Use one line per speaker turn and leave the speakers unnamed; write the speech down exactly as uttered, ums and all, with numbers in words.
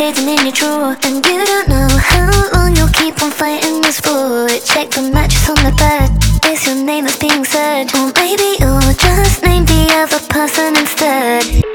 hidden in your drawer. And you don't know how long you'll keep on fighting this for. Check the mattress on the bed, is your name that's being said? Or maybe you'll just name the other person instead.